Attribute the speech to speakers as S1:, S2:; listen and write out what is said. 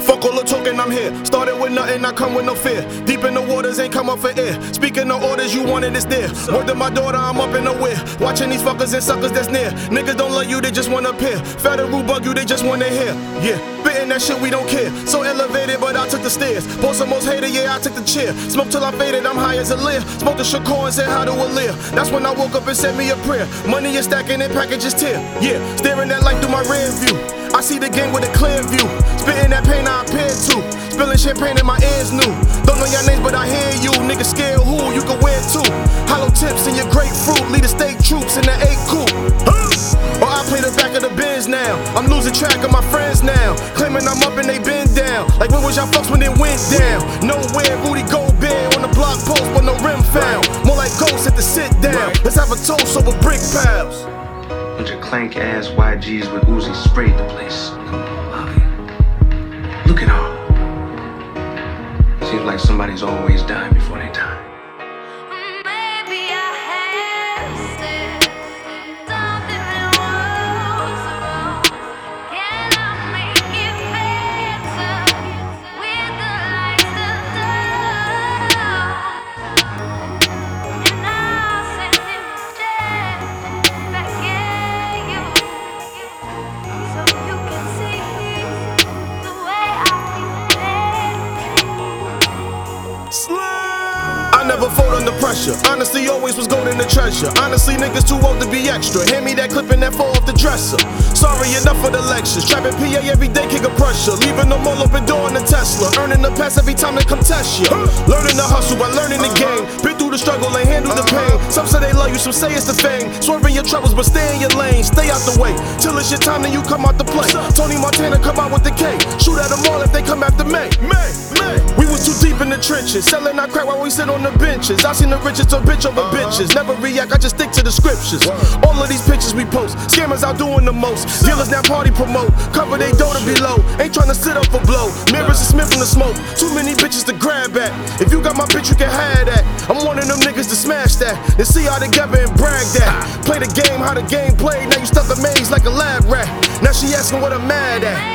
S1: Fuck all the talking, I'm here. Started with nothing, I come with no fear. Deep in the waters, ain't come up for air. Speaking the orders, you want it, it's there. Word to my daughter, I'm up in the way. Watching these fuckers and suckers that's near. Niggas don't love you, they just wanna appear. Federal bug you, they just wanna hear. Yeah, spitting that shit, we don't care. So elevated, but I took the stairs. Boss the most hated, yeah, I took the chair. Smoke till I faded, I'm high as a leer. Smoked the Shakur and said hi to a leer. That's when I woke up and said me a prayer. Money is stacking and packages tear. Yeah, staring that light through my rear view. I see the game with a clear view. Spitting that pain I appear to. Spilling champagne in my ears new. Don't know your names, but I hear you. Niggas scared who you can wear too. Hollow tips in your grapefruit. Lead the state troops in the 8 coupe. Or I play the back of the Benz now. I'm losing track of my friends now. Claiming I'm up and they been down. Like when was y'all fucks when it went down? Nowhere, booty go bare on the block post, but no rim found. More like ghosts at the sit down. Let's have a toast over brick piles.
S2: Bunch of clank ass YGs with Uzi sprayed the place. Look at all. Seems like somebody's always dying before they die.
S1: I never fold under pressure. Honestly, always was golden the treasure. Honestly, niggas too old to be extra. Hand me that clip and that fall off the dresser. Sorry, enough of the lectures. Trapping PA every day, kick a pressure. Leaving them all open door in the Tesla. Earning the pass every time they come test you. Learning the hustle by learning the game. Been through the struggle and handle the pain. Some say they love you, some say it's the fame. Swerving your troubles, but stay in your lane. Stay out the way till it's your time, then you come out to play. Tony Montana come out with the K. Shoot at them all if they come after May. We was too deep in the trenches, selling our crack while we sit on the benches. I seen the richest to bitch over bitches. Never react, I just stick to the scriptures. All of these pictures we post, scammers out doing the most. Dealers now party promote, cover they dough to be low. Ain't trying to sit up for blow. Mirrors and Smith in the smoke, too many bitches to grab at. If you got my bitch, you can have that. I'm one of them niggas to smash that. Then see how together and brag that. Play the game, how the game played. Now you stuck the maze like a lab rat. Now she asking what I'm mad at.